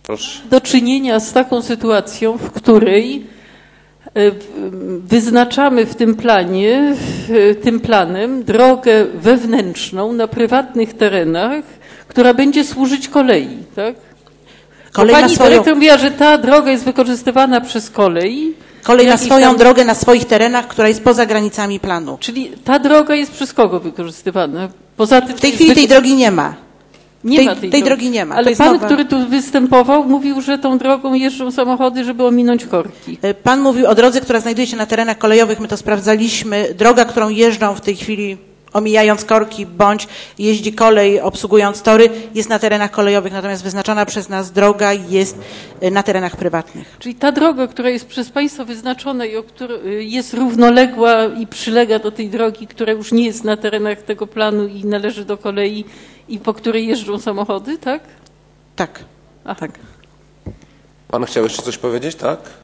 Proszę. Do czynienia z taką sytuacją, w której wyznaczamy w tym planie, tym planem drogę wewnętrzną na prywatnych terenach, która będzie służyć kolei, tak? Pani dyrektor mówiła, że ta droga jest wykorzystywana przez kolej. Kolej na swoją drogę, na swoich terenach, która jest poza granicami planu. Czyli ta droga jest przez kogo wykorzystywana? Poza tym, w tej chwili tej drogi nie ma. Tej drogi nie ma. Ale pan, który tu występował, mówił, że tą drogą jeżdżą samochody, żeby ominąć korki. Pan mówił o drodze, która znajduje się na terenach kolejowych. My to sprawdzaliśmy. Droga, którą jeżdżą w tej chwili, omijając korki, bądź jeździ kolej, obsługując tory, jest na terenach kolejowych, natomiast wyznaczona przez nas droga jest na terenach prywatnych. Czyli ta droga, która jest przez państwa wyznaczona i jest równoległa i przylega do tej drogi, która już nie jest na terenach tego planu i należy do kolei i po której jeżdżą samochody, tak? Tak. Aha. Pan chciał jeszcze coś powiedzieć, tak?